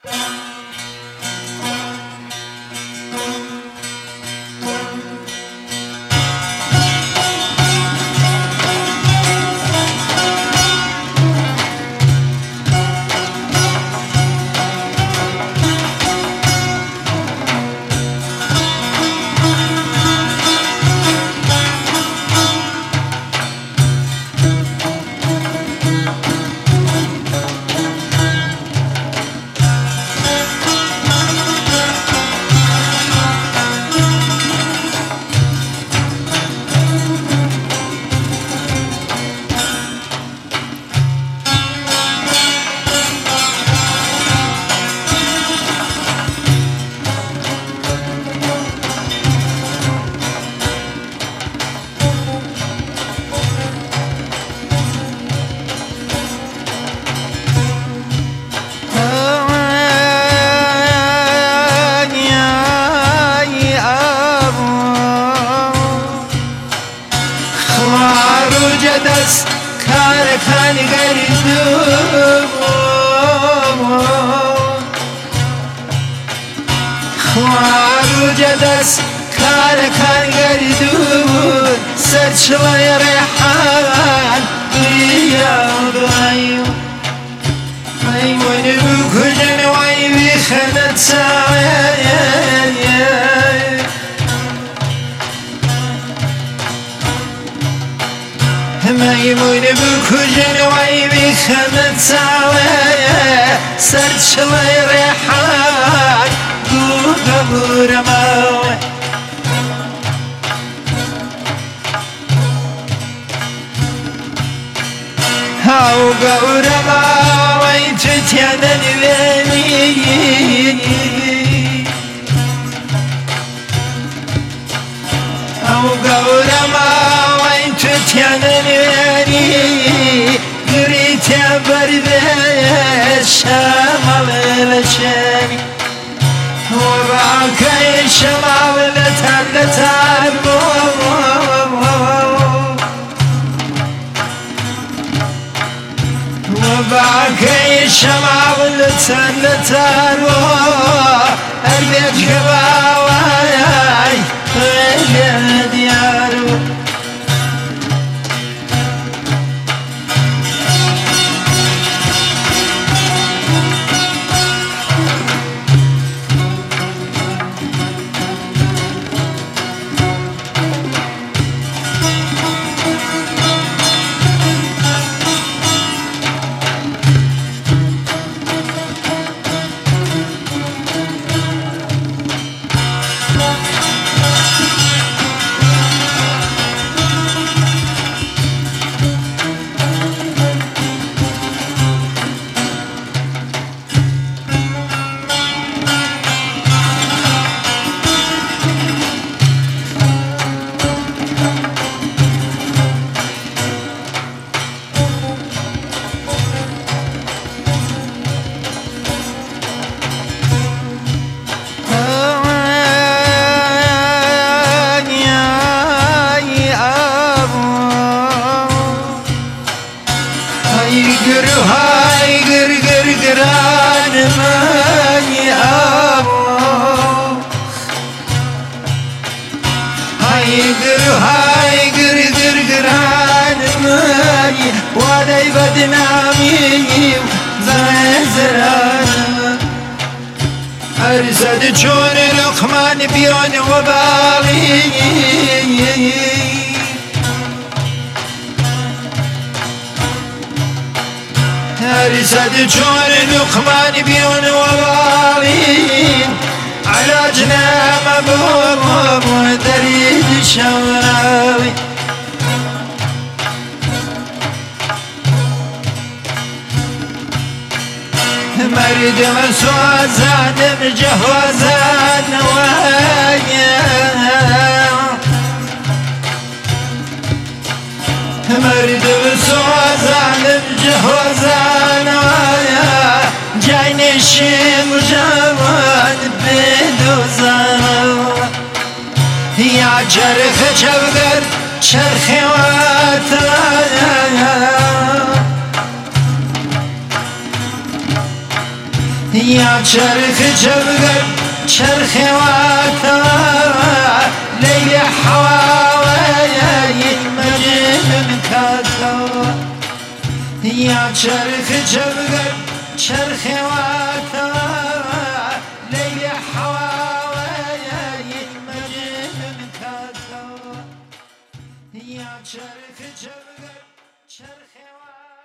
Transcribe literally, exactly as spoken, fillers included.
دست کار کن گردون خواروج دست کار کن گردون سرچوی ریحان بیاد ایو ایوان بکجن وی بیخنت سایه میمون بکجن وی بیخنت سایه سرچوی ریحان گو گبورماوه هاو گورماوه تتیانن وینی هاو گورماوه تتیانن وینی گریت برده شمال بچنی وباكي شمال لتر لتر وباكي شمال لتر لتر البيت كباواي غير ديارو هاي قر قر قران ماني أبو هاي قر هاي قر قر قران ماني وادي بدنامي زرزران أرسد جون لقمان بيون وبالي رسد جون لقمان بيون وبالين على جنام ابو دريد شوراوي مرد مسوازان مجهوزان ويا مرد مسوازان مجهوزان ويا جاي نشيم جوان بدوزان يا جرخ جوگر شرخ واتايا يا شرخ جبر شرخ واتا ليلي حواوي مجنون كاتا يا شرخ جبر شرخ واتا ليلي حواوي مجنون كاتا يا شرخ جبر شرخ واتا